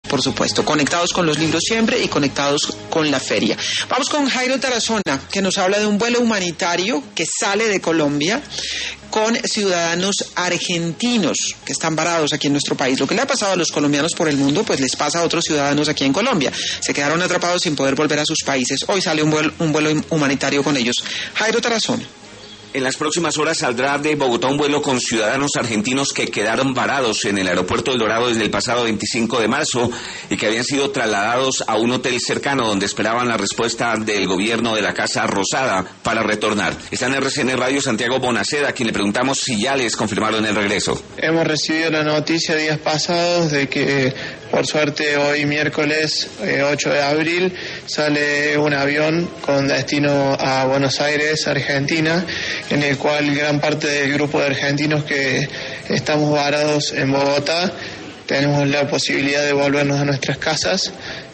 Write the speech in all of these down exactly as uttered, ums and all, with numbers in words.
por supuesto, conectados con los libros siempre y conectados con la feria. Vamos con Jairo Tarazona, que nos habla de un vuelo humanitario que sale de Colombia con ciudadanos argentinos que están varados aquí en nuestro país. Lo que le ha pasado a los colombianos por el mundo, pues les pasa a otros ciudadanos aquí en Colombia. Se quedaron atrapados sin poder volver a sus países. Hoy sale un vuelo, un vuelo humanitario con ellos. Jairo Tarazona. En las próximas horas saldrá de Bogotá un vuelo con ciudadanos argentinos que quedaron varados en el aeropuerto del Dorado desde el pasado veinticinco de marzo y que habían sido trasladados a un hotel cercano donde esperaban la respuesta del gobierno de la Casa Rosada para retornar. Está en R C N Radio Santiago Bonaceda, a quien le preguntamos si ya les confirmaron el regreso. Hemos recibido la noticia días pasados de que, por suerte, hoy miércoles eh, ocho de abril sale un avión con destino a Buenos Aires, Argentina, en el cual gran parte del grupo de argentinos que estamos varados en Bogotá tenemos la posibilidad de volvernos a nuestras casas.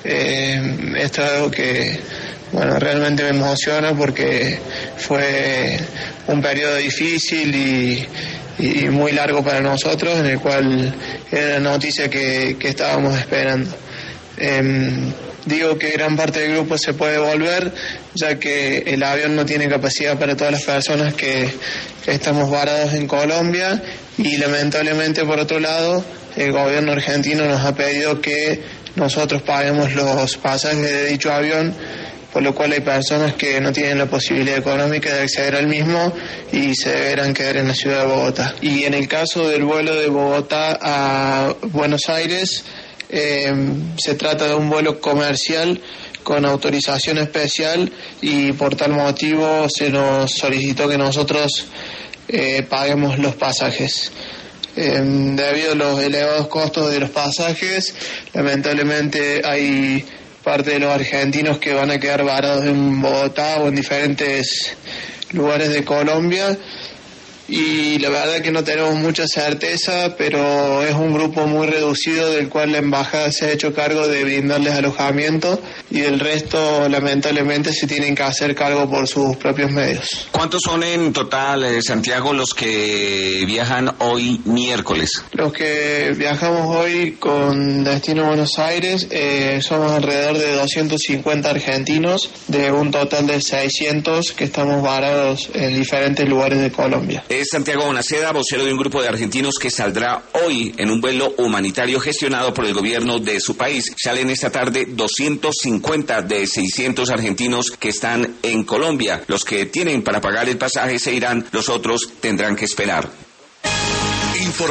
Eh, esto es algo que, bueno, realmente me emociona porque fue un periodo difícil y, y muy largo para nosotros, en el cual era la noticia que, que estábamos esperando. Eh, Digo que gran parte del grupo se puede volver, ya que el avión no tiene capacidad para todas las personas que, que estamos varados en Colombia, y lamentablemente, por otro lado, el gobierno argentino nos ha pedido que nosotros paguemos los pasajes de dicho avión, por lo cual hay personas que no tienen la posibilidad económica de acceder al mismo y se deberán quedar en la ciudad de Bogotá. Y en el caso del vuelo de Bogotá a Buenos Aires, Eh, se trata de un vuelo comercial con autorización especial y por tal motivo se nos solicitó que nosotros eh, paguemos los pasajes. Eh, debido a los elevados costos de los pasajes, lamentablemente hay parte de los argentinos que van a quedar varados en Bogotá o en diferentes lugares de Colombia. Y la verdad que no tenemos mucha certeza, pero es un grupo muy reducido del cual la embajada se ha hecho cargo de brindarles alojamiento, y el resto lamentablemente se tienen que hacer cargo por sus propios medios. ¿Cuántos son en total, eh, Santiago, los que viajan hoy miércoles? Los que viajamos hoy con destino a Buenos Aires eh, somos alrededor de doscientos cincuenta argentinos, de un total de seiscientos que estamos varados en diferentes lugares de Colombia. Es Santiago Bonaceda, vocero de un grupo de argentinos que saldrá hoy en un vuelo humanitario gestionado por el gobierno de su país. Salen esta tarde doscientos cincuenta de seiscientos argentinos que están en Colombia. Los que tienen para pagar el pasaje se irán, los otros tendrán que esperar.